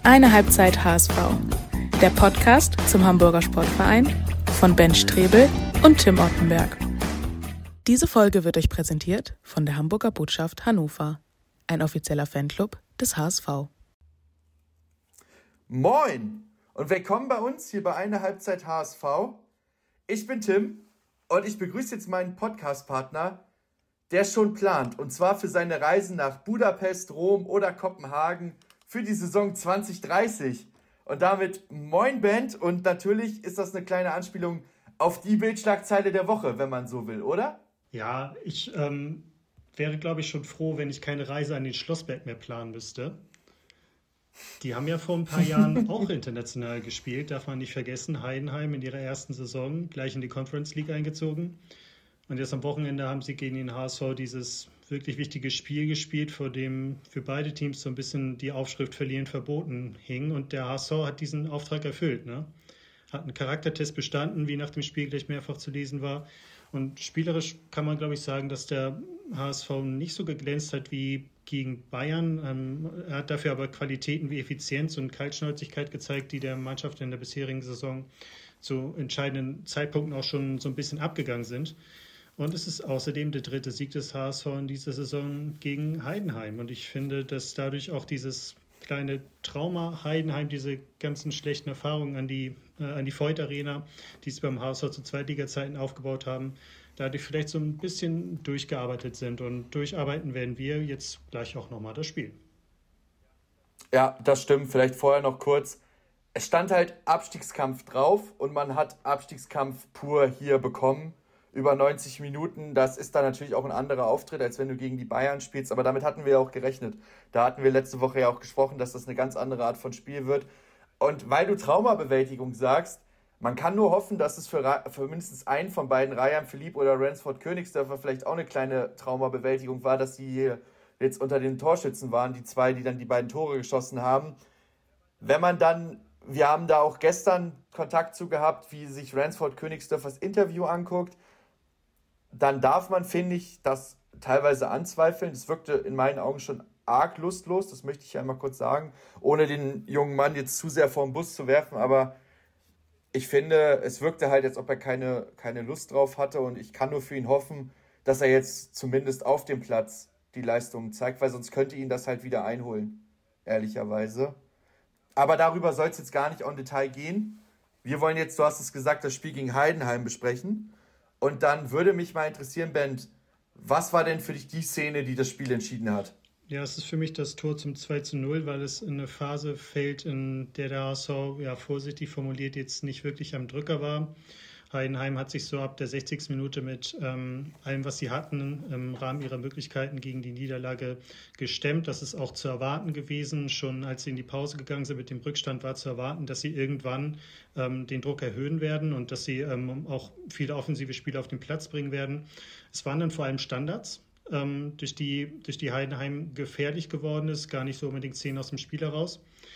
Eine Halbzeit HSV. Der Podcast zum Hamburger Sportverein von Ben Strebel und Tim Ottenberg. Diese Folge wird euch präsentiert von der Hamburger Botschaft Hannover, ein offizieller Fanclub des HSV. Moin und willkommen bei uns hier bei Eine Halbzeit HSV. Ich bin Tim und ich begrüße jetzt meinen Podcast-Partner, der schon plant, und zwar für seine Reisen nach Budapest, Rom oder Kopenhagen für die Saison 2030. Und damit moin Band, und natürlich ist das eine kleine Anspielung auf die Bildschlagzeile der Woche, wenn man so will, oder? Ja, ich wäre, glaube ich, schon froh, wenn ich keine Reise an den Schlossberg mehr planen müsste. Die haben ja vor ein paar Jahren auch international gespielt, darf man nicht vergessen. Heidenheim in ihrer ersten Saison gleich in die Conference League eingezogen. Und jetzt am Wochenende haben sie gegen den HSV dieses wirklich wichtige Spiel gespielt, vor dem für beide Teams so ein bisschen die Aufschrift Verlieren verboten hing. Und der HSV hat diesen Auftrag erfüllt, ne? Hat einen Charaktertest bestanden, wie nach dem Spiel gleich mehrfach zu lesen war. Und spielerisch kann man, glaube ich, sagen, dass der HSV nicht so geglänzt hat wie gegen Bayern. Er hat dafür aber Qualitäten wie Effizienz und Kaltschnäuzigkeit gezeigt, die der Mannschaft in der bisherigen Saison zu entscheidenden Zeitpunkten auch schon so ein bisschen abgegangen sind. Und es ist außerdem der dritte Sieg des HSV in dieser Saison gegen Heidenheim. Und ich finde, dass dadurch auch dieses kleine Trauma Heidenheim, diese ganzen schlechten Erfahrungen an die Voith Arena, die sie beim HSV zu Zweitliga-Zeiten aufgebaut haben, dadurch vielleicht so ein bisschen durchgearbeitet sind. Und durcharbeiten werden wir jetzt gleich auch nochmal das Spiel. Ja, das stimmt. Vielleicht vorher noch kurz. Es stand halt Abstiegskampf drauf und man hat Abstiegskampf pur hier bekommen. Über 90 Minuten, das ist dann natürlich auch ein anderer Auftritt, als wenn du gegen die Bayern spielst, aber damit hatten wir ja auch gerechnet. Da hatten wir letzte Woche ja auch gesprochen, dass das eine ganz andere Art von Spiel wird. Und weil du Traumabewältigung sagst, man kann nur hoffen, dass es für mindestens einen von beiden, Rayan Philipp oder Ransford Königsdörfer, vielleicht auch eine kleine Traumabewältigung war, dass sie hier jetzt unter den Torschützen waren, die zwei, die dann die beiden Tore geschossen haben. Wenn man dann, wir haben da auch gestern Kontakt zu gehabt, wie sich Ransford Königsdörfers Interview anguckt, dann darf man, finde ich, das teilweise anzweifeln. Es wirkte in meinen Augen schon arg lustlos, das möchte ich einmal kurz sagen, ohne den jungen Mann jetzt zu sehr vor den Bus zu werfen, aber ich finde, es wirkte halt, als ob er keine Lust drauf hatte, und ich kann nur für ihn hoffen, dass er jetzt zumindest auf dem Platz die Leistungen zeigt, weil sonst könnte ihn das halt wieder einholen, ehrlicherweise. Aber darüber soll es jetzt gar nicht en Detail gehen. Wir wollen jetzt, du hast es gesagt, das Spiel gegen Heidenheim besprechen. Und dann würde mich mal interessieren, Ben, was war denn für dich die Szene, die das Spiel entschieden hat? Ja, es ist für mich das Tor zum 2:0, weil es in eine Phase fällt, in der der HSV, ja, vorsichtig formuliert, jetzt nicht wirklich am Drücker war. Heidenheim hat sich so ab der 60. Minute mit allem, was sie hatten, im Rahmen ihrer Möglichkeiten gegen die Niederlage gestemmt. Das ist auch zu erwarten gewesen. Schon als sie in die Pause gegangen sind mit dem Rückstand, war zu erwarten, dass sie irgendwann den Druck erhöhen werden und dass sie auch viele offensive Spiele auf den Platz bringen werden. Es waren dann vor allem Standards, durch die Heidenheim gefährlich geworden ist. Gar nicht so unbedingt Szenen aus dem Spiel heraus.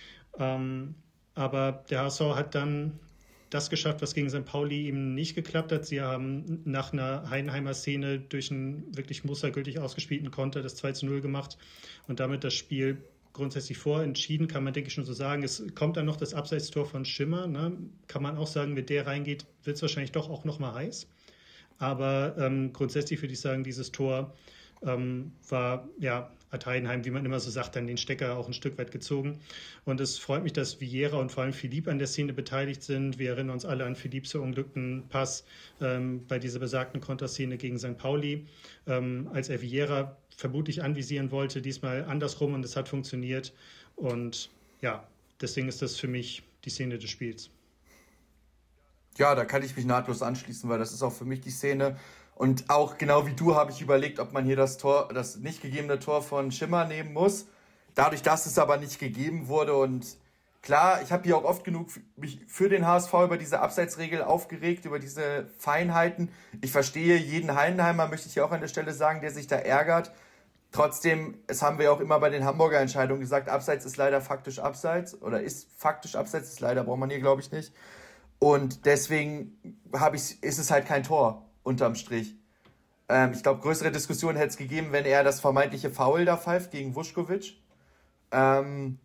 Aber der HSV hat dann das geschafft, was gegen St. Pauli eben nicht geklappt hat. Sie haben nach einer Heidenheimer Szene durch einen wirklich mustergültig ausgespielten Konter das 2:0 gemacht und damit das Spiel grundsätzlich vorentschieden, kann man, denke ich, schon so sagen. Es kommt dann noch das Abseitstor von Schimmer. Ne? Kann man auch sagen, wenn der reingeht, wird es wahrscheinlich doch auch nochmal heiß. Aber grundsätzlich würde ich sagen, dieses Tor war, ja, hat Heidenheim, wie man immer so sagt, dann den Stecker auch ein Stück weit gezogen. Und es freut mich, dass Vieira und vor allem Philipp an der Szene beteiligt sind. Wir erinnern uns alle an Philipps verunglückten Pass bei dieser besagten Konterszene gegen St. Pauli, als er Vieira vermutlich anvisieren wollte, diesmal andersrum, und es hat funktioniert. Und ja, deswegen ist das für mich die Szene des Spiels. Ja, da kann ich mich nahtlos anschließen, weil das ist auch für mich die Szene. Und auch genau wie du habe ich überlegt, ob man hier das nicht gegebene Tor von Schimmer nehmen muss. Dadurch, dass es aber nicht gegeben wurde, und klar, ich habe hier auch oft genug mich für den HSV über diese Abseitsregel aufgeregt, über diese Feinheiten. Ich verstehe jeden Heidenheimer, möchte ich hier auch an der Stelle sagen, der sich da ärgert. Trotzdem, es haben wir auch immer bei den Hamburger Entscheidungen gesagt, Abseits ist leider faktisch Abseits, oder ist faktisch Abseits, ist leider, braucht man hier, glaube ich, nicht. Und deswegen ist es halt kein Tor unterm Strich. Ich glaube, größere Diskussionen hätte es gegeben, wenn er das vermeintliche Foul da pfeift gegen Vuskovic.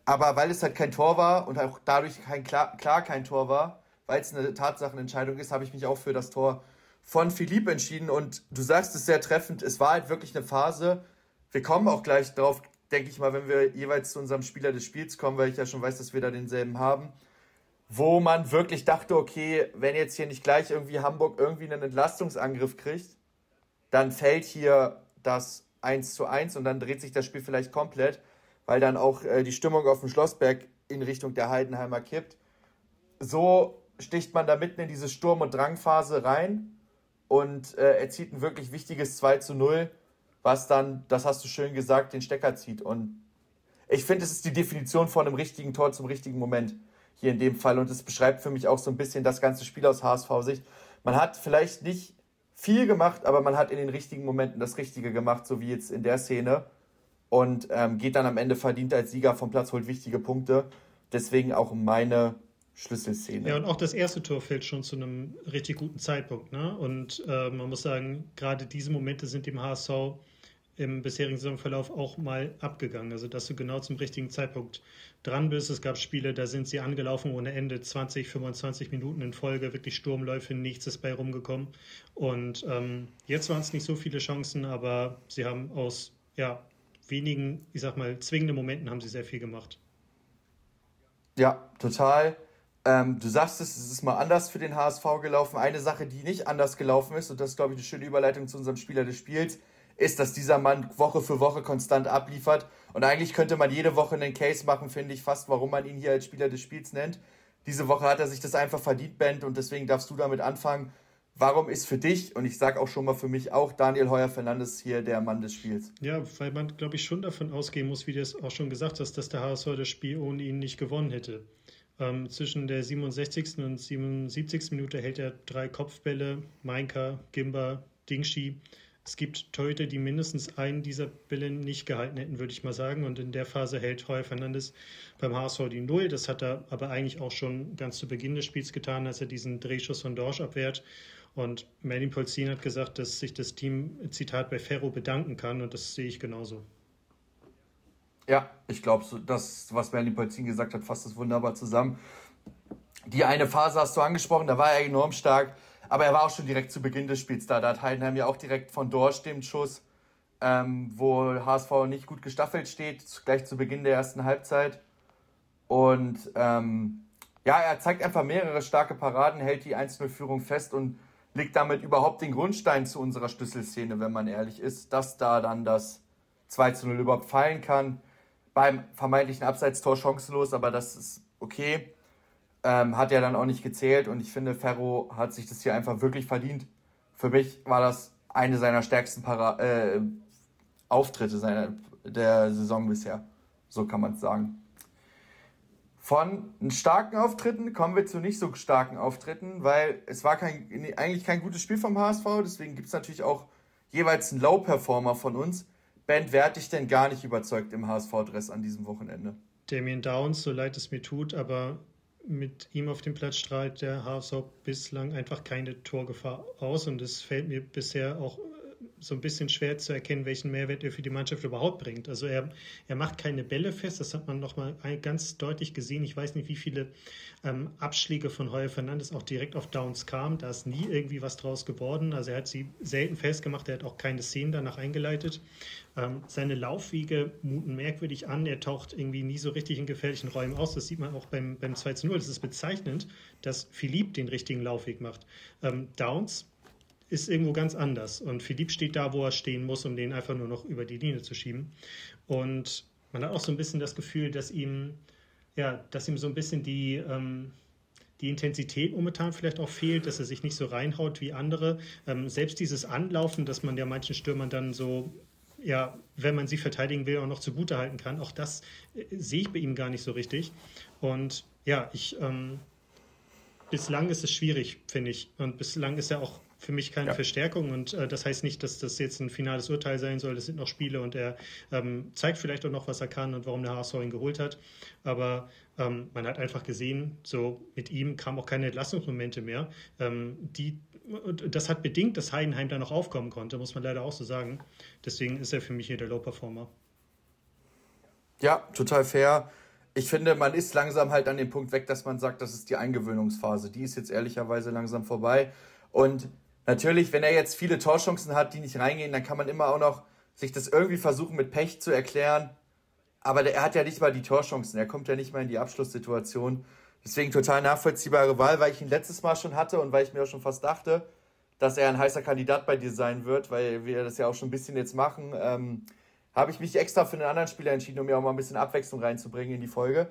Aber weil es halt kein Tor war und auch dadurch klar kein Tor war, weil es eine Tatsachenentscheidung ist, habe ich mich auch für das Tor von Philippe entschieden. Und du sagst es sehr treffend, es war halt wirklich eine Phase. Wir kommen auch gleich drauf, denke ich mal, wenn wir jeweils zu unserem Spieler des Spiels kommen, weil ich ja schon weiß, dass wir da denselben haben, wo man wirklich dachte, okay, wenn jetzt hier nicht gleich irgendwie Hamburg irgendwie einen Entlastungsangriff kriegt, dann fällt hier das 1:1 und dann dreht sich das Spiel vielleicht komplett, weil dann auch die Stimmung auf dem Schlossberg in Richtung der Heidenheimer kippt. So sticht man da mitten in diese Sturm- und Drangphase rein und erzielt ein wirklich wichtiges 2:0, was dann, das hast du schön gesagt, den Stecker zieht. Und ich finde, es ist die Definition von einem richtigen Tor zum richtigen Moment hier in dem Fall. Und es beschreibt für mich auch so ein bisschen das ganze Spiel aus HSV-Sicht. Man hat vielleicht nicht viel gemacht, aber man hat in den richtigen Momenten das Richtige gemacht, so wie jetzt in der Szene. Und geht dann am Ende verdient als Sieger vom Platz, holt wichtige Punkte. Deswegen auch meine Schlüsselszene. Ja, und auch das erste Tor fällt schon zu einem richtig guten Zeitpunkt, ne? Und man muss sagen, gerade diese Momente sind dem HSV im bisherigen Saisonverlauf auch mal abgegangen. Also, dass du genau zum richtigen Zeitpunkt dran bist. Es gab Spiele, da sind sie angelaufen ohne Ende, 20, 25 Minuten in Folge, wirklich Sturmläufe, nichts ist bei rumgekommen. Und jetzt waren es nicht so viele Chancen, aber sie haben aus wenigen, ich sag mal, zwingenden Momenten haben sie sehr viel gemacht. Ja, total. Du sagst es ist mal anders für den HSV gelaufen. Eine Sache, die nicht anders gelaufen ist, und das ist, glaube ich, eine schöne Überleitung zu unserem Spieler des Spiels, ist, dass dieser Mann Woche für Woche konstant abliefert. Und eigentlich könnte man jede Woche einen Case machen, finde ich fast, warum man ihn hier als Spieler des Spiels nennt. Diese Woche hat er sich das einfach verdient, Ben, und deswegen darfst du damit anfangen. Warum ist für dich, und ich sage auch schon mal für mich auch, Daniel Heuer-Fernandes hier der Mann des Spiels? Ja, weil man, glaube ich, schon davon ausgehen muss, wie du es auch schon gesagt hast, dass der HSV das Spiel ohne ihn nicht gewonnen hätte. Zwischen der 67. und 77. Minute hält er 3 Kopfbälle, Mainka, Gimba, Dingschi. Es gibt Torhüter, die mindestens einen dieser Bälle nicht gehalten hätten, würde ich mal sagen. Und in der Phase hält Heuer-Fernandes beim HSV die 0. Das hat er aber eigentlich auch schon ganz zu Beginn des Spiels getan, als er diesen Drehschuss von Dorsch abwehrt. Und Merlin Polzin hat gesagt, dass sich das Team, Zitat, bei Ferro bedanken kann. Und das sehe ich genauso. Ja, ich glaube, das, was Merlin Polzin gesagt hat, fasst das wunderbar zusammen. Die eine Phase hast du angesprochen, da war er enorm stark. Aber er war auch schon direkt zu Beginn des Spiels da. Da hat Heidenheim ja auch direkt von Dorsch den Schuss, wo HSV nicht gut gestaffelt steht, gleich zu Beginn der ersten Halbzeit. Und er zeigt einfach mehrere starke Paraden, hält die 1:0-Führung fest und legt damit überhaupt den Grundstein zu unserer Schlüsselszene, wenn man ehrlich ist, dass da dann das 2:0 überhaupt fallen kann. Beim vermeintlichen Abseitstor chancenlos, aber das ist okay. Hat ja dann auch nicht gezählt und ich finde, Ferro hat sich das hier einfach wirklich verdient. Für mich war das eine seiner stärksten Auftritte der Saison bisher. So kann man es sagen. Von starken Auftritten kommen wir zu nicht so starken Auftritten, weil es war eigentlich kein gutes Spiel vom HSV, deswegen gibt es natürlich auch jeweils einen Low-Performer von uns. Ben, wer hat dich denn gar nicht überzeugt im HSV-Dress an diesem Wochenende? Damien Downs, so leid es mir tut, aber mit ihm auf dem Platz strahlt der HSV bislang einfach keine Torgefahr aus und es fällt mir bisher auch so ein bisschen schwer zu erkennen, welchen Mehrwert er für die Mannschaft überhaupt bringt. Also er macht keine Bälle fest, das hat man nochmal ganz deutlich gesehen. Ich weiß nicht, wie viele Abschläge von Heuer-Fernandes auch direkt auf Downs kamen. Da ist nie irgendwie was draus geworden. Also er hat sie selten festgemacht, er hat auch keine Szenen danach eingeleitet. Seine Laufwege muten merkwürdig an. Er taucht irgendwie nie so richtig in gefährlichen Räumen aus. Das sieht man auch beim 2:0. Das ist bezeichnend, dass Philippe den richtigen Laufweg macht. Downs ist irgendwo ganz anders. Und Philippe steht da, wo er stehen muss, um den einfach nur noch über die Linie zu schieben. Und man hat auch so ein bisschen das Gefühl, dass ihm so ein bisschen die Intensität momentan vielleicht auch fehlt, dass er sich nicht so reinhaut wie andere. Selbst dieses Anlaufen, dass man ja manchen Stürmern dann so, wenn man sie verteidigen will, auch noch zugutehalten kann, auch das sehe ich bei ihm gar nicht so richtig. Und bislang ist es schwierig, finde ich. Und bislang ist er auch für mich keine Verstärkung und das heißt nicht, dass das jetzt ein finales Urteil sein soll. Das sind noch Spiele und er zeigt vielleicht auch noch, was er kann und warum der HSV ihn geholt hat. Aber man hat einfach gesehen, so mit ihm kamen auch keine Entlastungsmomente mehr. Das hat bedingt, dass Heidenheim da noch aufkommen konnte, muss man leider auch so sagen. Deswegen ist er für mich hier der Low-Performer. Ja, total fair. ich finde, man ist langsam halt an dem Punkt weg, dass man sagt, das ist die Eingewöhnungsphase. Die ist jetzt ehrlicherweise langsam vorbei. Und natürlich, wenn er jetzt viele Torchancen hat, die nicht reingehen, dann kann man immer auch noch sich das irgendwie versuchen mit Pech zu erklären. Aber er hat ja nicht mal die Torchancen, er kommt ja nicht mal in die Abschlusssituation. Deswegen total nachvollziehbare Wahl, weil ich ihn letztes Mal schon hatte und weil ich mir auch schon fast dachte, dass er ein heißer Kandidat bei dir sein wird, weil wir das ja auch schon ein bisschen jetzt machen. Habe ich mich extra für einen anderen Spieler entschieden, um mir auch mal ein bisschen Abwechslung reinzubringen in die Folge.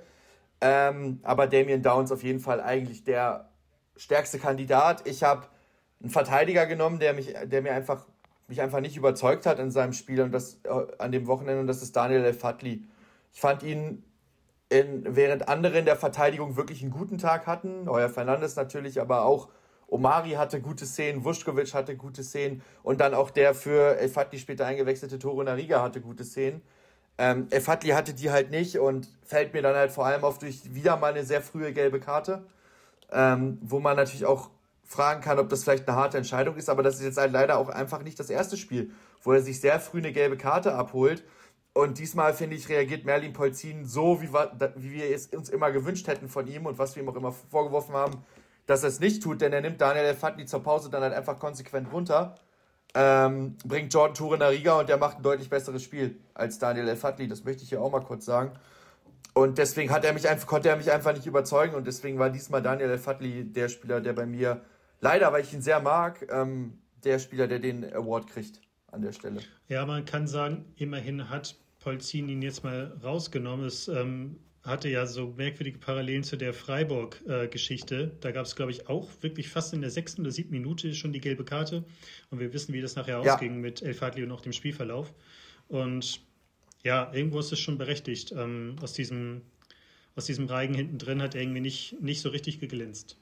Aber Damian Downs auf jeden Fall eigentlich der stärkste Kandidat. Ich habe einen Verteidiger genommen, der mich einfach nicht überzeugt hat in seinem Spiel und das an dem Wochenende, und das ist Daniel El-Fadli. Ich fand ihn, während andere in der Verteidigung wirklich einen guten Tag hatten, Heuer Fernandes natürlich, aber auch Omari hatte gute Szenen, Vušković hatte gute Szenen und dann auch der für El-Fadli später eingewechselte Torunariga hatte gute Szenen. El-Fadli hatte die halt nicht und fällt mir dann halt vor allem auf durch wieder mal eine sehr frühe gelbe Karte, wo man natürlich auch fragen kann, ob das vielleicht eine harte Entscheidung ist, aber das ist jetzt halt leider auch einfach nicht das erste Spiel, wo er sich sehr früh eine gelbe Karte abholt. Und diesmal, finde ich, reagiert Merlin Polzin so, wie wir es uns immer gewünscht hätten von ihm und was wir ihm auch immer vorgeworfen haben, dass er es nicht tut, denn er nimmt Daniel El-Fadli zur Pause dann halt einfach konsequent runter, bringt Jordan Torunariga und der macht ein deutlich besseres Spiel als Daniel El-Fadli, das möchte ich hier auch mal kurz sagen. Und deswegen konnte er mich einfach nicht überzeugen und deswegen war diesmal Daniel El-Fadli der Spieler, der bei mir, leider, weil ich ihn sehr mag, der Spieler, der den Award kriegt an der Stelle. Ja, man kann sagen, immerhin hat Polzin ihn jetzt mal rausgenommen. Es hatte ja so merkwürdige Parallelen zu der Freiburg-Geschichte. Da gab es, glaube ich, auch wirklich fast in der 6. oder 7. Minute schon die gelbe Karte. Und wir wissen, wie das nachher ausging mit El-Fadli und auch dem Spielverlauf. Und ja, irgendwo ist es schon berechtigt. Aus diesem Reigen hinten drin hat er irgendwie nicht so richtig geglänzt.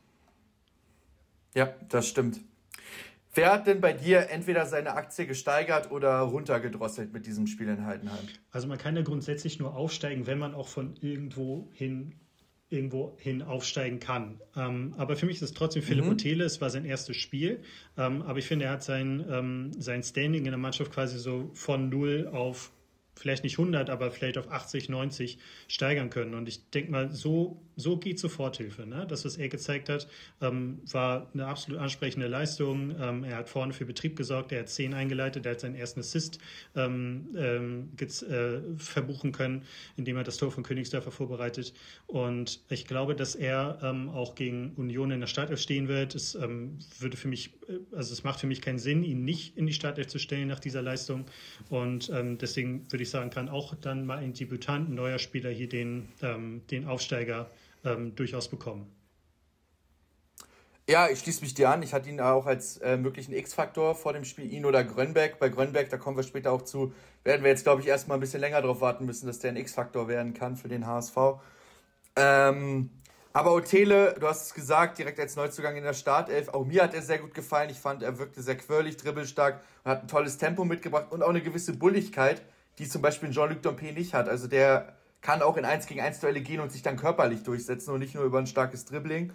Ja, das stimmt. Wer hat denn bei dir entweder seine Aktie gesteigert oder runtergedrosselt mit diesem Spiel in Heidenheim? Also man kann ja grundsätzlich nur aufsteigen, wenn man auch von irgendwo hin aufsteigen kann. Aber für mich ist es trotzdem Philipp Ottele. Es war sein erstes Spiel. Aber ich finde, er hat sein Standing in der Mannschaft quasi so von 0 auf vielleicht nicht 100, aber vielleicht auf 80, 90 steigern können. Und ich denke mal, so geht Soforthilfe. Ne? Das, was er gezeigt hat, war eine absolut ansprechende Leistung. Er hat vorne für Betrieb gesorgt, er hat 10 eingeleitet, er hat seinen ersten Assist verbuchen können, indem er das Tor von Königsdörfer vorbereitet. Und ich glaube, dass er auch gegen Union in der Startelf stehen wird. Es macht für mich keinen Sinn, ihn nicht in die Startelf zu stellen nach dieser Leistung. Und deswegen würde ich sagen, kann auch dann mal ein Debütant, ein neuer Spieler hier den Aufsteiger durchaus bekommen. Ja, ich schließe mich dir an. Ich hatte ihn auch als möglichen X-Faktor vor dem Spiel, ihn oder Grönbeck. Bei Grönbeck, da kommen wir später auch zu, werden wir jetzt, glaube ich, erstmal ein bisschen länger drauf warten müssen, dass der ein X-Faktor werden kann für den HSV. Aber Ottele, du hast es gesagt, direkt als Neuzugang in der Startelf. Auch mir hat er sehr gut gefallen. Ich fand, er wirkte sehr quirlig, dribbelstark und hat ein tolles Tempo mitgebracht und auch eine gewisse Bulligkeit, die zum Beispiel Jean-Luc Dompe nicht hat. Also der kann auch in 1 gegen 1 Duelle gehen und sich dann körperlich durchsetzen und nicht nur über ein starkes Dribbling.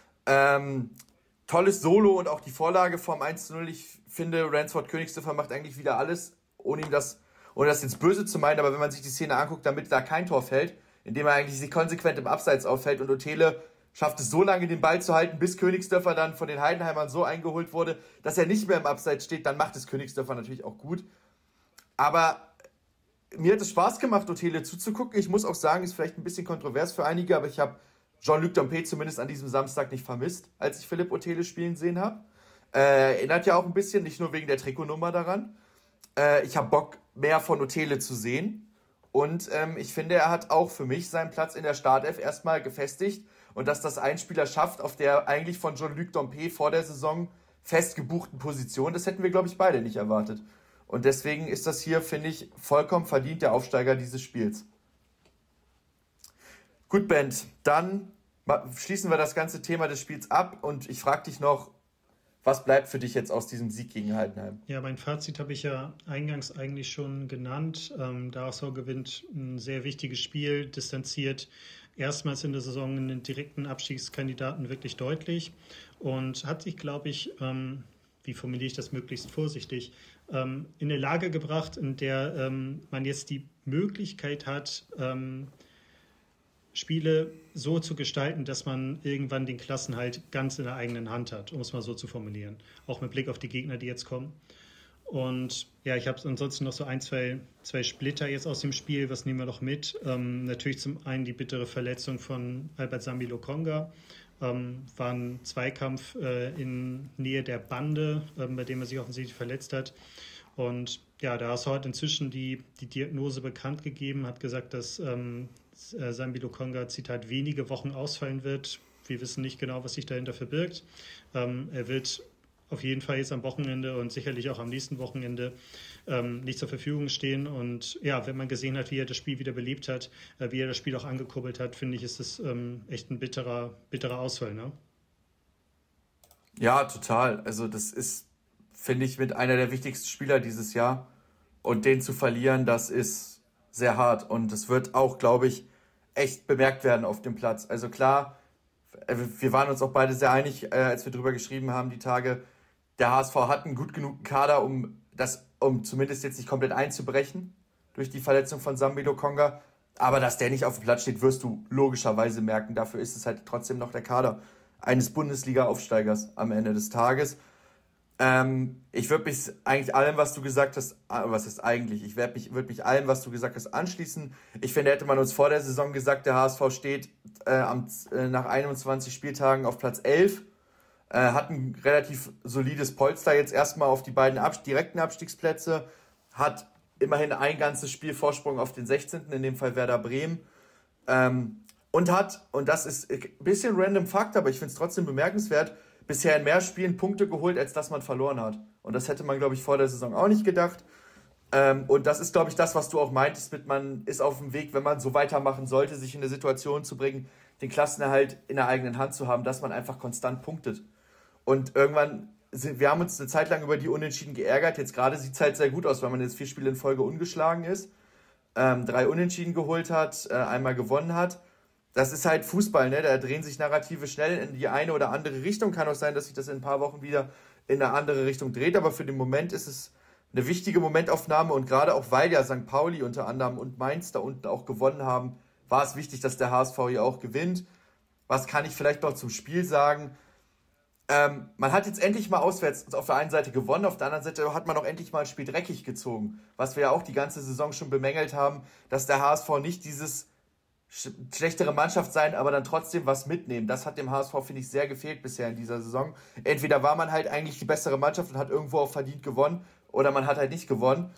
Tolles Solo und auch die Vorlage vom 1:0. Ich finde, Ransford Königsdörfer macht eigentlich wieder alles, ohne das jetzt böse zu meinen, aber wenn man sich die Szene anguckt, damit da kein Tor fällt, indem er eigentlich sich konsequent im Abseits auffällt und Ottele schafft es so lange, den Ball zu halten, bis Königsdörfer dann von den Heidenheimern so eingeholt wurde, dass er nicht mehr im Abseits steht, dann macht es Königsdörfer natürlich auch gut. Aber mir hat es Spaß gemacht, Ottele zuzugucken. Ich muss auch sagen, ist vielleicht ein bisschen kontrovers für einige, aber ich habe Jean-Luc Dompe zumindest an diesem Samstag nicht vermisst, als ich Philipp Ottele spielen sehen habe. Erinnert ja auch ein bisschen, nicht nur wegen der Trikotnummer daran. Ich habe Bock, mehr von Ottele zu sehen. Und ich finde, er hat auch für mich seinen Platz in der Startelf erstmal gefestigt. Und dass das ein Spieler schafft, auf der eigentlich von Jean-Luc Dompe vor der Saison fest gebuchten Position, das hätten wir, glaube ich, beide nicht erwartet. Und deswegen ist das hier, finde ich, vollkommen verdient der Aufsteiger dieses Spiels. Gut, Bent, dann schließen wir das ganze Thema des Spiels ab und ich frage dich noch, was bleibt für dich jetzt aus diesem Sieg gegen Heidenheim? Ja, mein Fazit habe ich ja eingangs eigentlich schon genannt. Der HSV gewinnt ein sehr wichtiges Spiel, distanziert erstmals in der Saison einen direkten Abstiegskandidaten wirklich deutlich und hat sich, glaube ich, wie formuliere ich das möglichst vorsichtig, in eine Lage gebracht, in der man jetzt die Möglichkeit hat, Spiele so zu gestalten, dass man irgendwann den Klassenhalt ganz in der eigenen Hand hat, um es mal so zu formulieren. Auch mit Blick auf die Gegner, die jetzt kommen. Und ja, ich habe ansonsten noch so zwei Splitter jetzt aus dem Spiel. Was nehmen wir noch mit? Natürlich zum einen die bittere Verletzung von Albert Sambi Lokonga. War ein Zweikampf in Nähe der Bande, bei dem er sich offensichtlich verletzt hat. Und ja, der HSV hat inzwischen die Diagnose bekannt gegeben, hat gesagt, dass Sambi Lokonga, Zitat, wenige Wochen ausfallen wird. Wir wissen nicht genau, was sich dahinter verbirgt. Er wird auf jeden Fall jetzt am Wochenende und sicherlich auch am nächsten Wochenende nicht zur Verfügung stehen. Und ja, wenn man gesehen hat, wie er das Spiel wieder belebt hat, wie er das Spiel auch angekurbelt hat, finde ich, ist das echt ein bitterer Ausfall, ne? Ja, total. Also das ist, finde ich, mit einer der wichtigsten Spieler dieses Jahr. Und den zu verlieren, das ist sehr hart. Und es wird auch, glaube ich, echt bemerkt werden auf dem Platz. Also klar, wir waren uns auch beide sehr einig, als wir drüber geschrieben haben, die Tage, der HSV hat einen gut genugen Kader, um zumindest jetzt nicht komplett einzubrechen durch die Verletzung von Sambi Lokonga. Aber dass der nicht auf dem Platz steht, wirst du logischerweise merken. Dafür ist es halt trotzdem noch der Kader eines Bundesliga-Aufsteigers am Ende des Tages. Ich würde mich eigentlich allem, was du gesagt hast, was ist eigentlich? Ich würde mich allem, was du gesagt hast, anschließen. Ich finde, hätte man uns vor der Saison gesagt, der HSV steht nach 21 Spieltagen auf Platz 11, hat ein relativ solides Polster jetzt erstmal auf die beiden direkten Abstiegsplätze, hat immerhin ein ganzes Spiel Vorsprung auf den 16., in dem Fall Werder Bremen, und das ist ein bisschen random Fakt, aber ich finde es trotzdem bemerkenswert, bisher in mehr Spielen Punkte geholt, als dass man verloren hat. Und das hätte man, glaube ich, vor der Saison auch nicht gedacht. Und das ist, glaube ich, das, was du auch meintest, man ist auf dem Weg, wenn man so weitermachen sollte, sich in eine Situation zu bringen, den Klassenerhalt in der eigenen Hand zu haben, dass man einfach konstant punktet. Und irgendwann, wir haben uns eine Zeit lang über die Unentschieden geärgert. Jetzt gerade sieht es halt sehr gut aus, weil man jetzt 4 Spiele in Folge ungeschlagen ist, 3 Unentschieden geholt hat, einmal gewonnen hat. Das ist halt Fußball, ne? Da drehen sich Narrative schnell in die eine oder andere Richtung. Kann auch sein, dass sich das in ein paar Wochen wieder in eine andere Richtung dreht. Aber für den Moment ist es eine wichtige Momentaufnahme. Und gerade auch, weil ja St. Pauli unter anderem und Mainz da unten auch gewonnen haben, war es wichtig, dass der HSV hier auch gewinnt. Was kann ich vielleicht noch zum Spiel sagen? Man hat jetzt endlich mal auswärts auf der einen Seite gewonnen, auf der anderen Seite hat man auch endlich mal ein Spiel dreckig gezogen. Was wir ja auch die ganze Saison schon bemängelt haben, dass der HSV nicht dieses schlechtere Mannschaft sein, aber dann trotzdem was mitnehmen. Das hat dem HSV, finde ich, sehr gefehlt bisher in dieser Saison. Entweder war man halt eigentlich die bessere Mannschaft und hat irgendwo auch verdient gewonnen, oder man hat halt nicht gewonnen.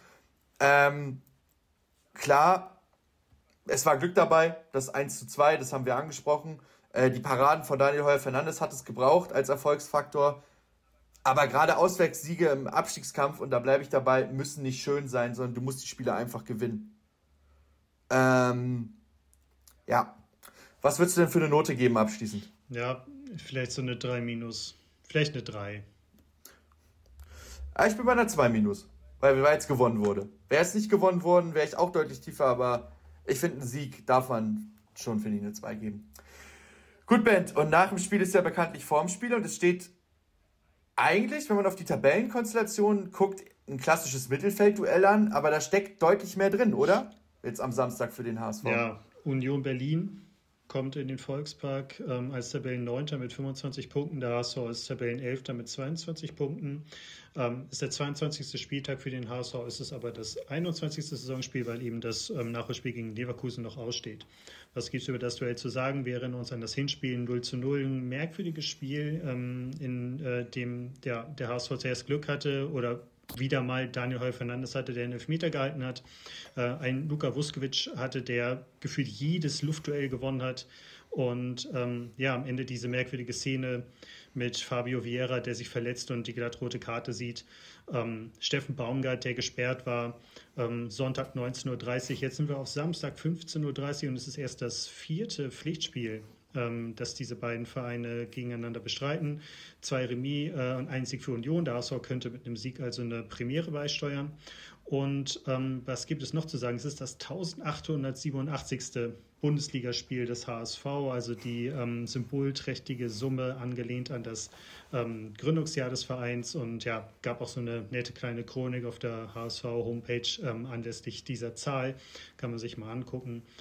Klar, es war Glück dabei, das 1:2, das haben wir angesprochen. Die Paraden von Daniel Heuer-Fernandes hat es gebraucht als Erfolgsfaktor. Aber gerade Auswärtssiege im Abstiegskampf, und da bleibe ich dabei, müssen nicht schön sein, sondern du musst die Spiele einfach gewinnen. Ja, was würdest du denn für eine Note geben abschließend? Ja, vielleicht so eine 3-, vielleicht eine 3. Ich bin bei einer 2-, weil jetzt gewonnen wurde. Wäre es nicht gewonnen worden, wäre ich auch deutlich tiefer, aber ich finde, einen Sieg darf man schon, finde ich, eine 2 geben. Gut, Bent, und nach dem Spiel ist ja bekanntlich vorm Spiel und es steht eigentlich, wenn man auf die Tabellenkonstellation guckt, ein klassisches Mittelfeldduell an, aber da steckt deutlich mehr drin, oder? Jetzt am Samstag für den HSV. Ja, Union Berlin kommt in den Volkspark als Tabellenneunter mit 25 Punkten. Der HSV ist Tabellenelfter mit 22 Punkten. Ist der 22. Spieltag für den HSV, ist es aber das 21. Saisonspiel, weil eben das Nachholspiel gegen Leverkusen noch aussteht. Was gibt es über das Duell zu sagen? Wir erinnern uns an das Hinspiel 0:0, ein merkwürdiges Spiel, in dem der HSV zuerst Glück hatte oder wieder mal Daniel Heuer-Fernandes hatte, der einen Elfmeter gehalten hat. Ein Luka Vuskovic hatte, der gefühlt jedes Luftduell gewonnen hat. Und am Ende diese merkwürdige Szene mit Fabio Vieira, der sich verletzt und die glattrote Karte sieht. Steffen Baumgart, der gesperrt war. Sonntag 19:30 Uhr. Jetzt sind wir auf Samstag 15:30 Uhr und es ist erst das 4. Pflichtspiel, dass diese beiden Vereine gegeneinander bestreiten. 2 Remis und 1 Sieg für Union. Der HSV könnte mit einem Sieg also eine Premiere beisteuern. Und was gibt es noch zu sagen? Es ist das 1887. Bundesligaspiel des HSV, also die symbolträchtige Summe angelehnt an das Gründungsjahr des Vereins. Und ja, gab auch so eine nette kleine Chronik auf der HSV-Homepage anlässlich dieser Zahl. Kann man sich mal angucken.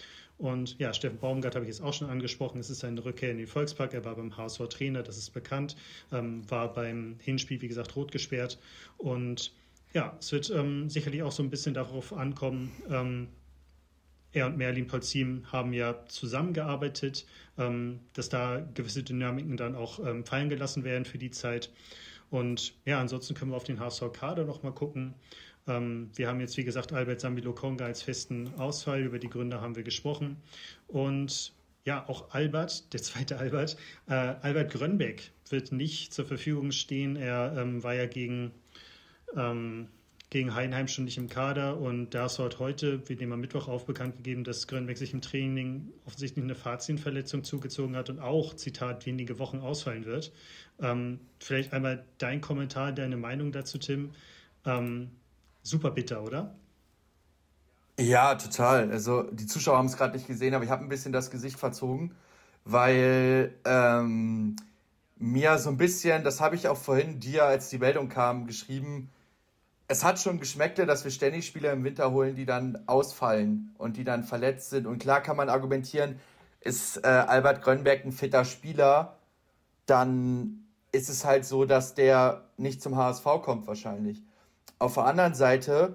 Und ja, Steffen Baumgart habe ich jetzt auch schon angesprochen. Es ist seine Rückkehr in den Volkspark. Er war beim HSV Trainer, das ist bekannt. War beim Hinspiel, wie gesagt, rot gesperrt. Und ja, es wird sicherlich auch so ein bisschen darauf ankommen. Er und Merlin Polzin haben ja zusammengearbeitet, dass da gewisse Dynamiken dann auch fallen gelassen werden für die Zeit. Und ja, ansonsten können wir auf den HSV-Kader noch mal gucken. Wir haben jetzt, wie gesagt, Albert Sambi Lokonga als festen Ausfall. Über die Gründe haben wir gesprochen. Und ja, auch Albert, der zweite Albert, Albert Grönbeck wird nicht zur Verfügung stehen. Er war ja gegen Heidenheim schon nicht im Kader und da ist heute, wir nehmen am Mittwoch auf, bekannt gegeben, dass Grönbeck sich im Training offensichtlich eine Fahrzehnverletzung zugezogen hat und auch, Zitat, wenige Wochen ausfallen wird. Vielleicht einmal dein Kommentar, deine Meinung dazu, Tim. Super bitter, oder? Ja, total. Also die Zuschauer haben es gerade nicht gesehen, aber ich habe ein bisschen das Gesicht verzogen, weil mir so ein bisschen, das habe ich auch vorhin dir, als die Meldung kam, geschrieben, es hat schon Geschmäckle, dass wir ständig Spieler im Winter holen, die dann ausfallen und die dann verletzt sind. Und klar kann man argumentieren, ist Albert Grönbeck ein fitter Spieler, dann ist es halt so, dass der nicht zum HSV kommt wahrscheinlich. Auf der anderen Seite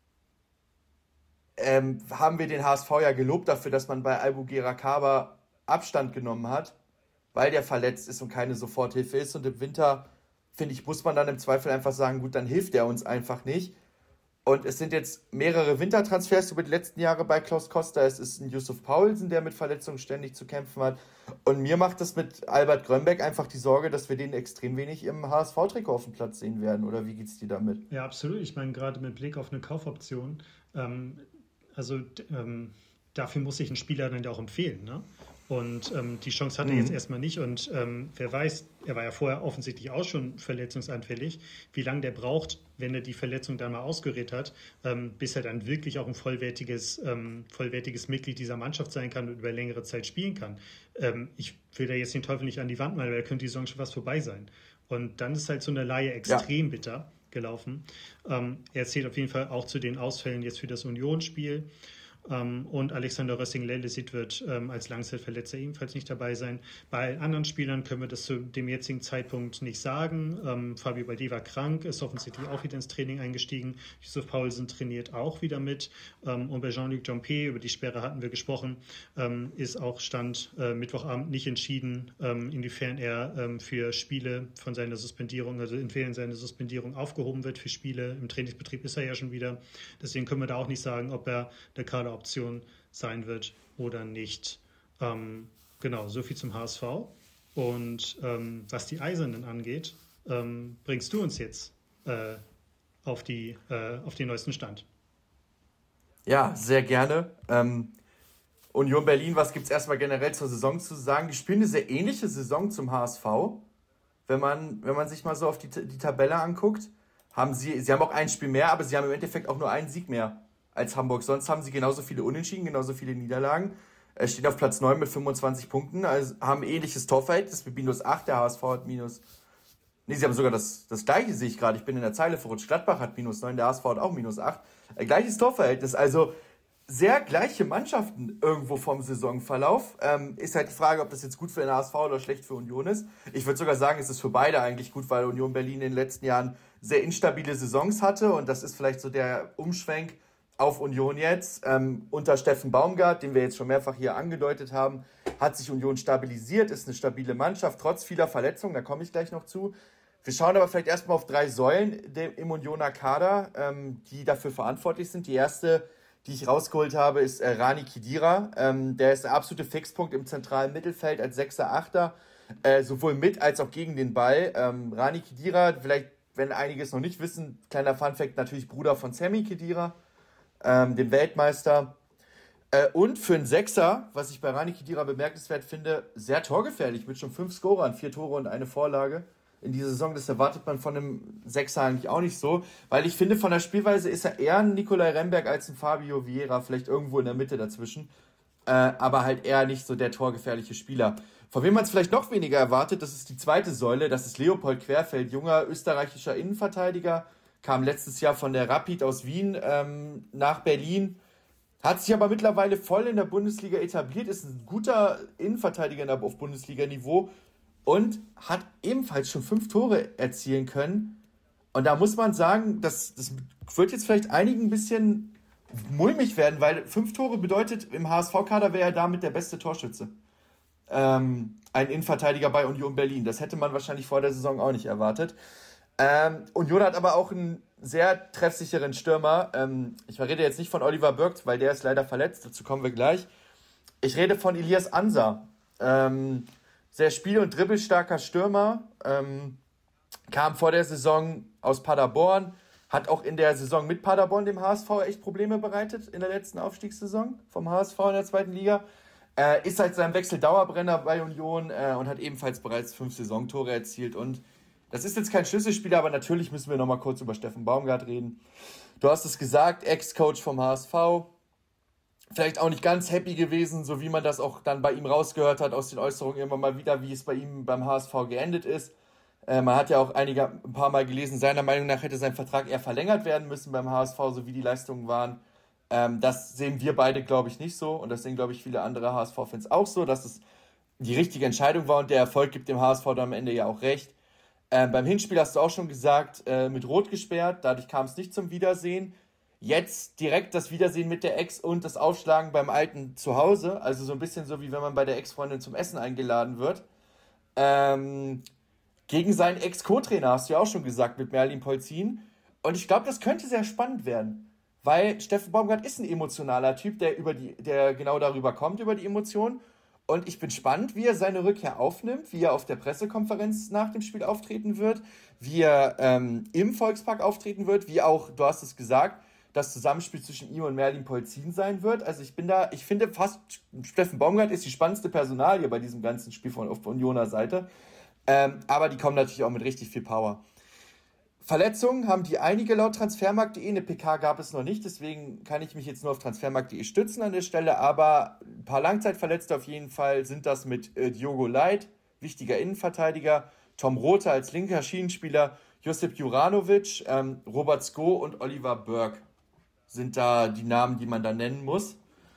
haben wir den HSV ja gelobt dafür, dass man bei Albu Gerakaba Abstand genommen hat, weil der verletzt ist und keine Soforthilfe ist. Und im Winter, finde ich, muss man dann im Zweifel einfach sagen, gut, dann hilft er uns einfach nicht. Und es sind jetzt mehrere Wintertransfers über die letzten Jahre bei Klaus Costa. Es ist ein Yusuf Paulsen, der mit Verletzungen ständig zu kämpfen hat. Und mir macht das mit Albert Grönbeck einfach die Sorge, dass wir den extrem wenig im HSV-Trikot auf dem Platz sehen werden. Oder wie geht's dir damit? Ja, absolut. Ich meine, gerade mit Blick auf eine Kaufoption, dafür muss sich ein Spieler dann ja auch empfehlen, ne? Und die Chance hat er jetzt erstmal nicht. Und wer weiß, er war ja vorher offensichtlich auch schon verletzungsanfällig, wie lange der braucht, wenn er die Verletzung dann mal ausgerät hat, bis er dann wirklich auch ein vollwertiges Mitglied dieser Mannschaft sein kann und über längere Zeit spielen kann. Ich will da jetzt den Teufel nicht an die Wand malen, weil da könnte die Saison schon fast vorbei sein. Und dann ist halt so eine Leihe extrem bitter gelaufen. Er zählt auf jeden Fall auch zu den Ausfällen jetzt für das Unionsspiel. Und Alexander Rössing-Lellesit wird als Langzeitverletzter ebenfalls nicht dabei sein. Bei allen anderen Spielern können wir das zu dem jetzigen Zeitpunkt nicht sagen. Fabio Baldi war krank, ist offensichtlich auch wieder ins Training eingestiegen. Yusuf Paulsen trainiert auch wieder mit. Und bei Jean-Luc Jean-P, über die Sperre hatten wir gesprochen, ist auch Stand Mittwochabend nicht entschieden, inwiefern er für Spiele von seiner Suspendierung, also inwiefern seine Suspendierung aufgehoben wird für Spiele. Im Trainingsbetrieb ist er ja schon wieder. Deswegen können wir da auch nicht sagen, ob er der Kaderoption sein wird oder nicht. Genau, so viel zum HSV. Und was die Eisernen angeht, bringst du uns jetzt auf den neuesten Stand. Ja, sehr gerne. Union Berlin, was gibt es erstmal generell zur Saison zu sagen? Die spielen eine sehr ähnliche Saison zum HSV. Wenn man sich mal so auf die Tabelle anguckt, sie haben auch ein Spiel mehr, aber sie haben im Endeffekt auch nur einen Sieg mehr als Hamburg. Sonst haben sie genauso viele Unentschieden, genauso viele Niederlagen. Stehen auf Platz 9 mit 25 Punkten, also haben ähnliches Torverhältnis mit -8. Der HSV hat sie haben sogar das gleiche, sehe ich gerade. Ich bin in der Zeile verrutscht. Gladbach hat -9, der HSV hat auch -8. Gleiches Torverhältnis, also sehr gleiche Mannschaften irgendwo vom Saisonverlauf. Ist halt die Frage, ob das jetzt gut für den HSV oder schlecht für Union ist. Ich würde sogar sagen, es ist für beide eigentlich gut, weil Union Berlin in den letzten Jahren sehr instabile Saisons hatte und das ist vielleicht so der Umschwenk auf Union jetzt. Unter Steffen Baumgart, den wir jetzt schon mehrfach hier angedeutet haben, hat sich Union stabilisiert, ist eine stabile Mannschaft, trotz vieler Verletzungen, da komme ich gleich noch zu. Wir schauen aber vielleicht erstmal auf 3 Säulen im Unioner Kader, die dafür verantwortlich sind. Die erste, die ich rausgeholt habe, ist Rani Khedira. Der ist der absolute Fixpunkt im zentralen Mittelfeld als 6er, 8er, sowohl mit als auch gegen den Ball. Rani Khedira, vielleicht, wenn einige es noch nicht wissen, kleiner Funfact, natürlich Bruder von Sami Khedira, dem Weltmeister. Und für einen Sechser, was ich bei Rani Khedira bemerkenswert finde, sehr torgefährlich, mit schon 5 Scorern, 4 Tore und eine Vorlage in dieser Saison. Das erwartet man von einem Sechser eigentlich auch nicht so, weil ich finde, von der Spielweise ist er eher ein Nikolai Remberg als ein Fabio Vieira, vielleicht irgendwo in der Mitte dazwischen, aber halt eher nicht so der torgefährliche Spieler. Von wem man es vielleicht noch weniger erwartet, das ist die zweite Säule, das ist Leopold Querfeld, junger österreichischer Innenverteidiger, kam letztes Jahr von der Rapid aus Wien nach Berlin, Hat sich aber mittlerweile voll in der Bundesliga etabliert, ist ein guter Innenverteidiger auf Bundesliga-Niveau und hat ebenfalls schon 5 Tore erzielen können. Und da muss man sagen, das wird jetzt vielleicht einigen ein bisschen mulmig werden, weil 5 Tore bedeutet, im HSV-Kader wäre er damit der beste Torschütze. Ein Innenverteidiger bei Union Berlin. Das hätte man wahrscheinlich vor der Saison auch nicht erwartet. Union hat aber auch einen sehr treffsicheren Stürmer. Ich rede jetzt nicht von Oliver Burkt, weil der ist leider verletzt. Dazu kommen wir gleich. Ich rede von Elias Ansa. Sehr spiel- und dribbelstarker Stürmer. Kam vor der Saison aus Paderborn. Hat auch in der Saison mit Paderborn dem HSV echt Probleme bereitet in der letzten Aufstiegssaison vom HSV in der 2. Liga. Ist seit seinem Wechsel Dauerbrenner bei Union und hat ebenfalls bereits 5 Saisontore erzielt. Und das ist jetzt kein Schlüsselspieler, aber natürlich müssen wir nochmal kurz über Steffen Baumgart reden. Du hast es gesagt, Ex-Coach vom HSV. Vielleicht auch nicht ganz happy gewesen, so wie man das auch dann bei ihm rausgehört hat aus den Äußerungen immer mal wieder, wie es bei ihm beim HSV geendet ist. Man hat ja auch ein paar Mal gelesen, seiner Meinung nach hätte sein Vertrag eher verlängert werden müssen beim HSV, so wie die Leistungen waren. Das sehen wir beide, glaube ich, nicht so. Und das sehen, glaube ich, viele andere HSV-Fans auch so, dass es die richtige Entscheidung war und der Erfolg gibt dem HSV dann am Ende ja auch recht. Beim Hinspiel hast du auch schon gesagt, mit Rot gesperrt, dadurch kam es nicht zum Wiedersehen. Jetzt direkt das Wiedersehen mit der Ex und das Aufschlagen beim alten Zuhause, also so ein bisschen so, wie wenn man bei der Ex-Freundin zum Essen eingeladen wird. Gegen seinen Ex-Co-Trainer, hast du ja auch schon gesagt, mit Merlin Polzin. Und ich glaube, das könnte sehr spannend werden, weil Steffen Baumgart ist ein emotionaler Typ, der genau darüber kommt, über die Emotionen. Und ich bin gespannt, wie er seine Rückkehr aufnimmt, wie er auf der Pressekonferenz nach dem Spiel auftreten wird, wie er im Volkspark auftreten wird, wie auch, du hast es gesagt, das Zusammenspiel zwischen ihm und Merlin Polzin sein wird. Also ich finde fast, Steffen Baumgart ist die spannendste Personalie bei diesem ganzen Spiel auf Unioner Seite. Aber die kommen natürlich auch mit richtig viel Power. Verletzungen haben die einige laut Transfermarkt.de, eine PK gab es noch nicht, deswegen kann ich mich jetzt nur auf Transfermarkt.de stützen an der Stelle, aber ein paar Langzeitverletzte auf jeden Fall sind das mit Diogo Leit, wichtiger Innenverteidiger, Tom Rothe als linker Schienenspieler, Josip Juranovic, Robert Sko und Oliver Burke sind da die Namen, die man da nennen muss.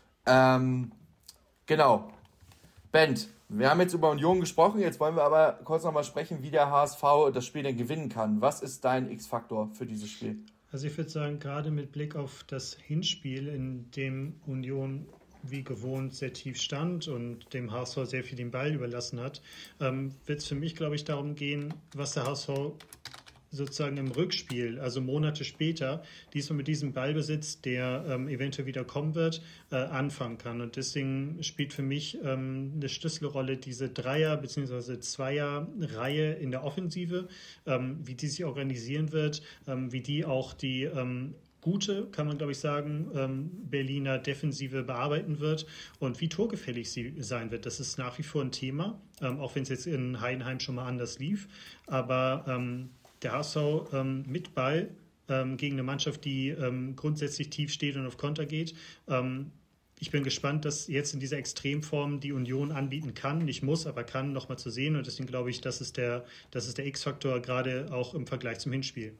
Genau. Bent, wir haben jetzt über Union gesprochen, jetzt wollen wir aber kurz nochmal sprechen, wie der HSV das Spiel denn gewinnen kann. Was ist dein X-Faktor für dieses Spiel? Also ich würde sagen, gerade mit Blick auf das Hinspiel, in dem Union wie gewohnt sehr tief stand und dem HSV sehr viel den Ball überlassen hat, wird es für mich, glaube ich, darum gehen, was der HSV sozusagen im Rückspiel, also Monate später, diesmal mit diesem Ballbesitz, der eventuell wieder kommen wird, anfangen kann. Und deswegen spielt für mich eine Schlüsselrolle diese Dreier- bzw. Zweier-Reihe in der Offensive, wie die sich organisieren wird, wie die auch die gute, kann man glaube ich sagen, Berliner Defensive bearbeiten wird und wie torgefällig sie sein wird. Das ist nach wie vor ein Thema, auch wenn es jetzt in Heidenheim schon mal anders lief. Aber der HSV mit Ball gegen eine Mannschaft, die grundsätzlich tief steht und auf Konter geht. Ich bin gespannt, dass jetzt in dieser Extremform die Union anbieten kann, nicht muss, aber kann, nochmal zu sehen. Und deswegen glaube ich, das ist der X-Faktor, gerade auch im Vergleich zum Hinspiel.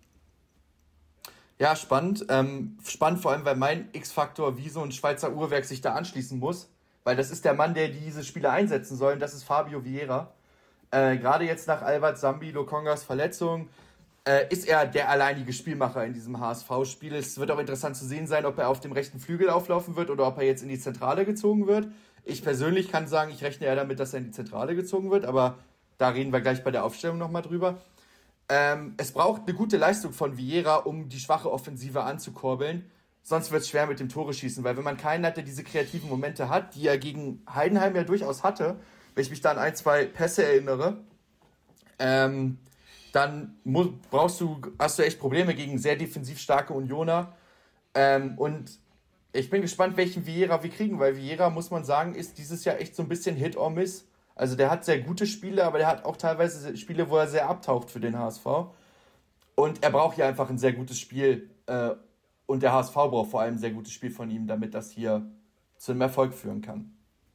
Ja, spannend. Spannend vor allem, weil mein X-Faktor wie so ein Schweizer Uhrwerk sich da anschließen muss. Weil das ist der Mann, der diese Spieler einsetzen soll. Und das ist Fabio Vieira. Gerade jetzt nach Albert Sambi Lokongas Verletzung ist er der alleinige Spielmacher in diesem HSV-Spiel. Es wird auch interessant zu sehen sein, ob er auf dem rechten Flügel auflaufen wird oder ob er jetzt in die Zentrale gezogen wird. Ich persönlich kann sagen, ich rechne eher damit, dass er in die Zentrale gezogen wird, aber da reden wir gleich bei der Aufstellung nochmal drüber. Es braucht eine gute Leistung von Vieira, um die schwache Offensive anzukurbeln. Sonst wird es schwer mit dem Tore schießen, weil wenn man keinen hat, der diese kreativen Momente hat, die er gegen Heidenheim ja durchaus hatte, wenn ich mich da an 1-2 Pässe erinnere, dann hast du echt Probleme gegen sehr defensiv starke Unioner. Und ich bin gespannt, welchen Vieira wir kriegen, weil Vieira, muss man sagen, ist dieses Jahr echt so ein bisschen Hit or Miss. Also der hat sehr gute Spiele, aber der hat auch teilweise Spiele, wo er sehr abtaucht für den HSV. Und er braucht hier einfach ein sehr gutes Spiel. Und der HSV braucht vor allem ein sehr gutes Spiel von ihm, damit das hier zu einem Erfolg führen kann.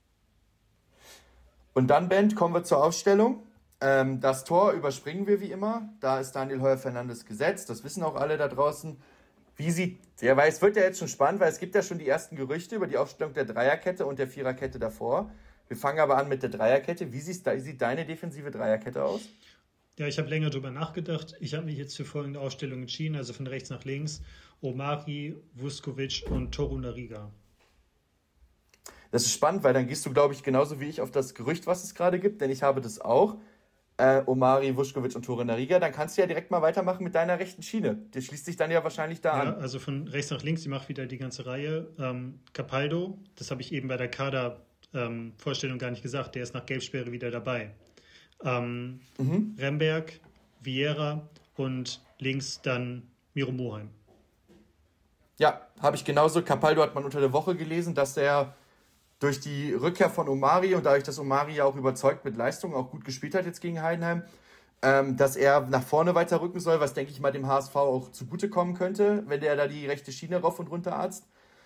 Und dann, Bent, kommen wir zur Aufstellung. Das Tor überspringen wir wie immer. Da ist Daniel Heuer-Fernandes gesetzt. Das wissen auch alle da draußen. weil es wird ja jetzt schon spannend, weil es gibt ja schon die ersten Gerüchte über die Aufstellung der Dreierkette und der Viererkette davor. Wir fangen aber an mit der Dreierkette. Wie sieht deine defensive Dreierkette aus? Ja, ich habe länger drüber nachgedacht. Ich habe mich jetzt für folgende Ausstellung entschieden, also von rechts nach links. Omari, Vuskovic und Torunariga. Das ist spannend, weil dann gehst du, glaube ich, genauso wie ich auf das Gerücht, was es gerade gibt, denn ich habe das auch. Omari, Vuskovic und Torunariga. Dann kannst du ja direkt mal weitermachen mit deiner rechten Schiene. Die schließt sich dann ja wahrscheinlich da an. Ja, also von rechts nach links, ich mache wieder die ganze Reihe. Capaldo, das habe ich eben bei der Kader-Vorstellung gar nicht gesagt, der ist nach Gelbsperre wieder dabei. Remberg, Vieira und links dann Miro Moheim. Ja, habe ich genauso. Capaldo hat man unter der Woche gelesen, dass er durch die Rückkehr von Omari und dadurch, dass Omari ja auch überzeugt mit Leistung auch gut gespielt hat jetzt gegen Heidenheim, dass er nach vorne weiter rücken soll, was, denke ich mal, dem HSV auch zugutekommen könnte, wenn der da die rechte Schiene rauf und runter arzt.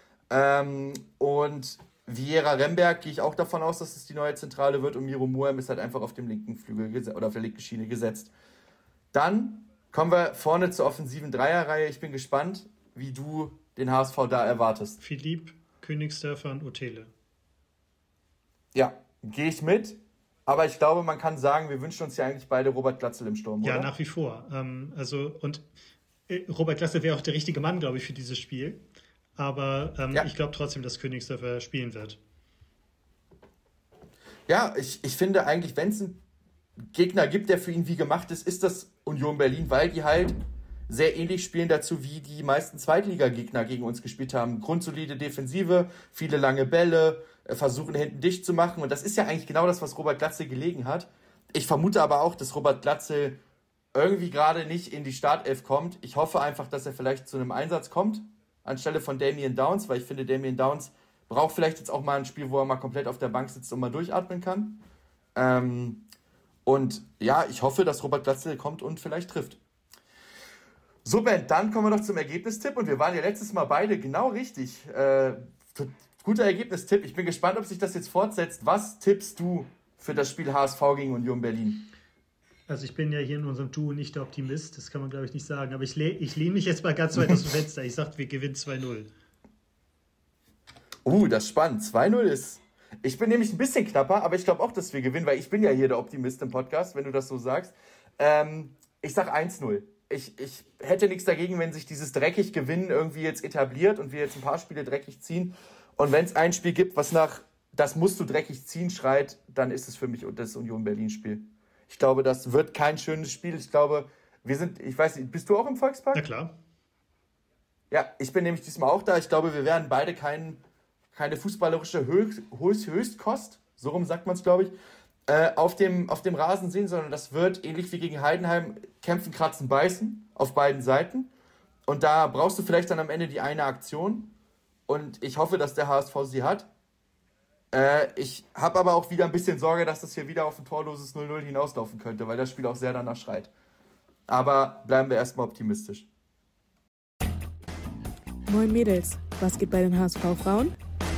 Und Vieira Remberg gehe ich auch davon aus, dass es die neue Zentrale wird und Miro Moheim ist halt einfach auf dem linken Flügel oder auf der linken Schiene gesetzt. Dann kommen wir vorne zur offensiven Dreierreihe. Ich bin gespannt, wie du den HSV da erwartest. Philipp, Königsdörfer und Otele. Ja, gehe ich mit. Aber ich glaube, man kann sagen, wir wünschen uns ja eigentlich beide Robert Glatzel im Sturm, oder? Ja, nach wie vor. Robert Glatzel wäre auch der richtige Mann, glaube ich, für dieses Spiel. Aber ich glaube trotzdem, dass Königsdörfer spielen wird. Ja, ich finde eigentlich, wenn es einen Gegner gibt, der für ihn wie gemacht ist, ist das Union Berlin, weil die halt sehr ähnlich spielen dazu, wie die meisten Zweitligagegner gegen uns gespielt haben. Grundsolide Defensive, viele lange Bälle, versuchen hinten dicht zu machen. Und das ist ja eigentlich genau das, was Robert Glatzel gelegen hat. Ich vermute aber auch, dass Robert Glatzel irgendwie gerade nicht in die Startelf kommt. Ich hoffe einfach, dass er vielleicht zu einem Einsatz kommt, anstelle von Damien Downs, weil ich finde, Damien Downs braucht vielleicht jetzt auch mal ein Spiel, wo er mal komplett auf der Bank sitzt und mal durchatmen kann. Und ja, ich hoffe, dass Robert Glatzel kommt und vielleicht trifft. So, Ben, dann kommen wir noch zum Ergebnistipp. Und wir waren ja letztes Mal beide genau richtig. Guter Ergebnistipp. Ich bin gespannt, ob sich das jetzt fortsetzt. Was tippst du für das Spiel HSV gegen Union Berlin? Also ich bin ja hier in unserem Duo nicht der Optimist, das kann man, glaube ich, nicht sagen. Aber ich lehne mich jetzt mal ganz weit aus dem Fenster. Ich sage, wir gewinnen 2-0. Das ist spannend. 2-0 ist... Ich bin nämlich ein bisschen knapper, aber ich glaube auch, dass wir gewinnen, weil ich bin ja hier der Optimist im Podcast, wenn du das so sagst. Ich sage 1-0. Ich hätte nichts dagegen, wenn sich dieses dreckig Gewinnen irgendwie jetzt etabliert und wir jetzt ein paar Spiele dreckig ziehen. Und wenn es ein Spiel gibt, was nach das musst du dreckig ziehen schreit, dann ist es für mich das Union Berlin-Spiel. Ich glaube, das wird kein schönes Spiel. Ich glaube, ich weiß nicht, bist du auch im Volkspark? Na klar. Ja, ich bin nämlich diesmal auch da. Ich glaube, wir werden beide keine fußballerische Höchstkost, so rum sagt man es, glaube ich, auf dem Rasen sehen, sondern das wird, ähnlich wie gegen Heidenheim, kämpfen, kratzen, beißen auf beiden Seiten. Und da brauchst du vielleicht dann am Ende die eine Aktion. Und ich hoffe, dass der HSV sie hat. Ich habe aber auch wieder ein bisschen Sorge, dass das hier wieder auf ein torloses 0-0 hinauslaufen könnte, weil das Spiel auch sehr danach schreit. Aber bleiben wir erstmal optimistisch. Moin Mädels, was geht bei den HSV-Frauen?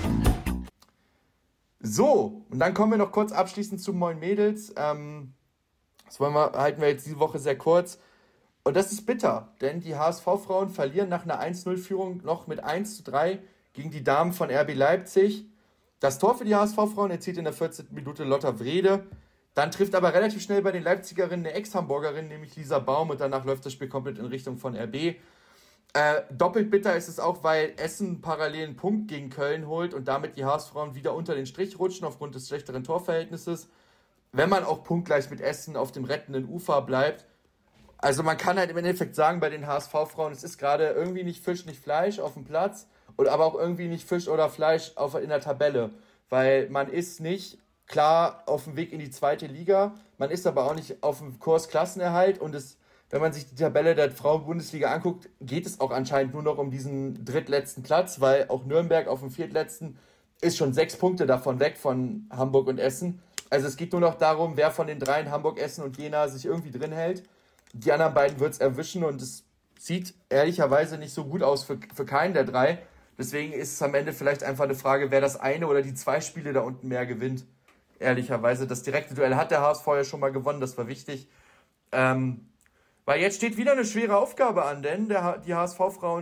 So, und dann kommen wir noch kurz abschließend zu Moin Mädels. Halten wir jetzt diese Woche sehr kurz. Und das ist bitter, denn die HSV-Frauen verlieren nach einer 1-0-Führung noch mit 1-3 gegen die Damen von RB Leipzig. Das Tor für die HSV-Frauen erzielt in der 14. Minute Lotta Wrede. Dann trifft aber relativ schnell bei den Leipzigerinnen eine Ex-Hamburgerin, nämlich Lisa Baum. Und danach läuft das Spiel komplett in Richtung von RB. Doppelt bitter ist es auch, weil Essen parallel einen Punkt gegen Köln holt und damit die HSV-Frauen wieder unter den Strich rutschen aufgrund des schlechteren Torverhältnisses. Wenn man auch punktgleich mit Essen auf dem rettenden Ufer bleibt. Also man kann halt im Endeffekt sagen, bei den HSV-Frauen, es ist gerade irgendwie nicht Fisch, nicht Fleisch auf dem Platz, aber auch irgendwie nicht Fisch oder Fleisch in der Tabelle. Weil man ist nicht klar auf dem Weg in die zweite Liga, man ist aber auch nicht auf dem Kurs Klassenerhalt und wenn man sich die Tabelle der Frauen-Bundesliga anguckt, geht es auch anscheinend nur noch um diesen drittletzten Platz, weil auch Nürnberg auf dem viertletzten ist schon 6 Punkte davon weg von Hamburg und Essen. Also es geht nur noch darum, wer von den dreien, Hamburg, Essen und Jena, sich irgendwie drin hält. Die anderen beiden wird es erwischen und es sieht ehrlicherweise nicht so gut aus für keinen der drei. Deswegen ist es am Ende vielleicht einfach eine Frage, wer das eine oder die 2 Spiele da unten mehr gewinnt. Ehrlicherweise, das direkte Duell hat der HSV ja schon mal gewonnen, das war wichtig. Weil jetzt steht wieder eine schwere Aufgabe an, denn die HSV-Frauen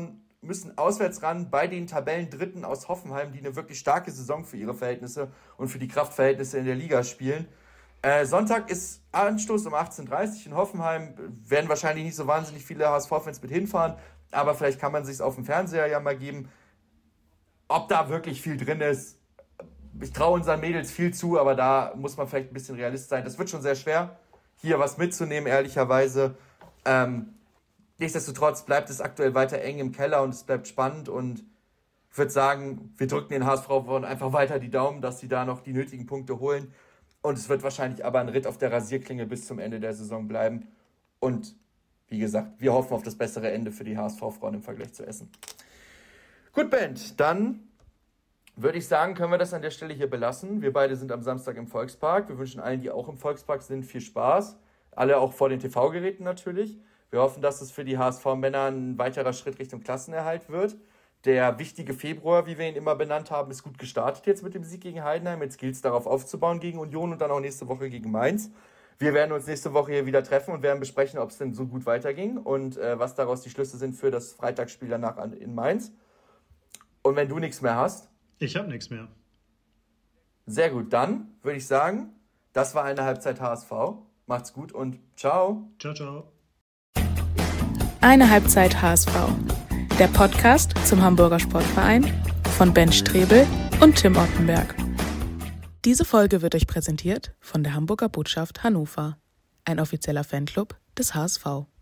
müssen auswärts ran bei den Tabellendritten aus Hoffenheim, die eine wirklich starke Saison für ihre Verhältnisse und für die Kraftverhältnisse in der Liga spielen. Sonntag ist Anstoß um 18:30 Uhr in Hoffenheim. Werden wahrscheinlich nicht so wahnsinnig viele HSV-Fans mit hinfahren, aber vielleicht kann man sich es auf dem Fernseher ja mal geben. Ob da wirklich viel drin ist, ich traue unseren Mädels viel zu, aber da muss man vielleicht ein bisschen realist sein. Das wird schon sehr schwer, hier was mitzunehmen, ehrlicherweise. Nichtsdestotrotz bleibt es aktuell weiter eng im Keller und es bleibt spannend und ich würde sagen, wir drücken den HSV einfach weiter die Daumen, dass sie da noch die nötigen Punkte holen. Und es wird wahrscheinlich aber ein Ritt auf der Rasierklinge bis zum Ende der Saison bleiben. Und wie gesagt, wir hoffen auf das bessere Ende für die HSV-Frauen im Vergleich zu Essen. Gut, Bent, dann würde ich sagen, können wir das an der Stelle hier belassen. Wir beide sind am Samstag im Volkspark. Wir wünschen allen, die auch im Volkspark sind, viel Spaß. Alle auch vor den TV-Geräten natürlich. Wir hoffen, dass es für die HSV-Männer ein weiterer Schritt Richtung Klassenerhalt wird. Der wichtige Februar, wie wir ihn immer benannt haben, ist gut gestartet jetzt mit dem Sieg gegen Heidenheim. Jetzt gilt es darauf aufzubauen gegen Union und dann auch nächste Woche gegen Mainz. Wir werden uns nächste Woche hier wieder treffen und werden besprechen, ob es denn so gut weiterging und was daraus die Schlüsse sind für das Freitagsspiel danach in Mainz. Und wenn du nichts mehr hast? Ich habe nichts mehr. Sehr gut, dann würde ich sagen, das war eine Halbzeit HSV. Macht's gut und ciao. Ciao, ciao. Eine Halbzeit HSV. Der Podcast zum Hamburger Sportverein von Ben Strebel und Tim Ottenberg. Diese Folge wird euch präsentiert von der Hamburger Botschaft Hannover, ein offizieller Fanclub des HSV.